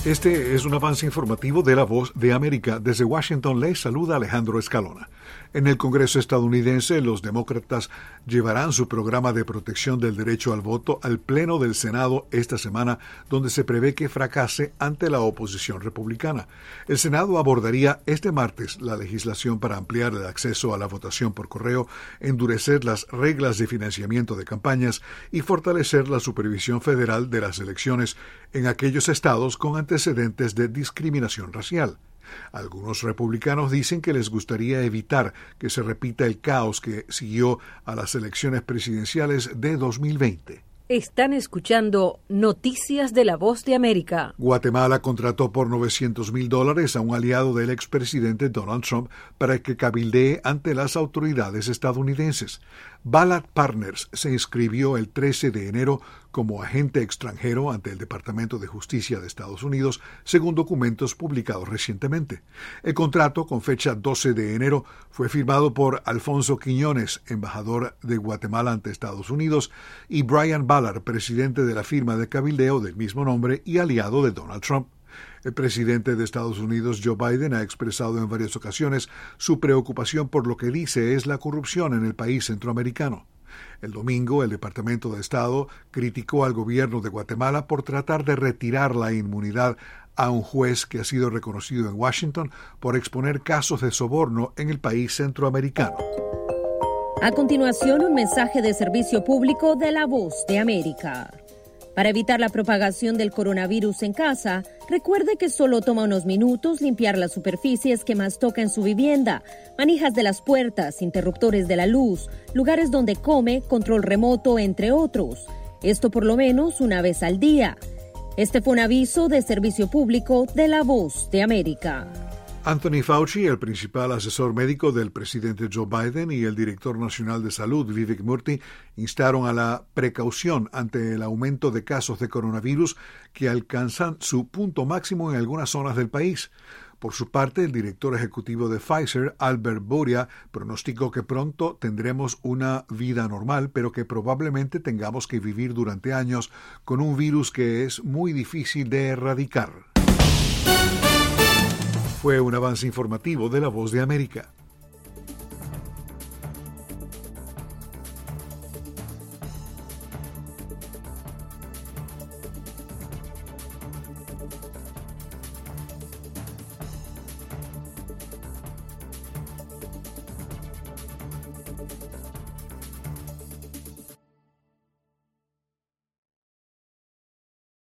Este es un avance informativo de La Voz de América. Desde Washington les saluda Alejandro Escalona. En el Congreso estadounidense, los demócratas llevarán su programa de protección del derecho al voto al Pleno del Senado esta semana, donde se prevé que fracase ante la oposición republicana. El Senado abordaría este martes la legislación para ampliar el acceso a la votación por correo, endurecer las reglas de financiamiento de campañas y fortalecer la supervisión federal de las elecciones en aquellos estados con antecedentes de discriminación racial. Algunos republicanos dicen que les gustaría evitar que se repita el caos que siguió a las elecciones presidenciales de 2020. Están escuchando Noticias de La Voz de América. Guatemala contrató por $900,000 a un aliado del expresidente Donald Trump para que cabildee ante las autoridades estadounidenses. Ballard Partners se inscribió el 13 de enero como agente extranjero ante el Departamento de Justicia de Estados Unidos, según documentos publicados recientemente. El contrato, con fecha 12 de enero, fue firmado por Alfonso Quiñones, embajador de Guatemala ante Estados Unidos, y Brian Ballard, presidente de la firma de cabildeo del mismo nombre y aliado de Donald Trump. El presidente de Estados Unidos, Joe Biden, ha expresado en varias ocasiones su preocupación por lo que dice es la corrupción en el país centroamericano. El domingo, el Departamento de Estado criticó al gobierno de Guatemala por tratar de retirar la inmunidad a un juez que ha sido reconocido en Washington por exponer casos de soborno en el país centroamericano. A continuación, un mensaje de servicio público de La Voz de América. Para evitar la propagación del coronavirus en casa, recuerde que solo toma unos minutos limpiar las superficies que más toca en su vivienda, manijas de las puertas, interruptores de la luz, lugares donde come, control remoto, entre otros. Esto por lo menos una vez al día. Este fue un aviso de servicio público de La Voz de América. Anthony Fauci, el principal asesor médico del presidente Joe Biden, y el director nacional de salud, Vivek Murthy, instaron a la precaución ante el aumento de casos de coronavirus que alcanzan su punto máximo en algunas zonas del país. Por su parte, el director ejecutivo de Pfizer, Albert Bourla, pronosticó que pronto tendremos una vida normal, pero que probablemente tengamos que vivir durante años con un virus que es muy difícil de erradicar. Fue un avance informativo de La Voz de América.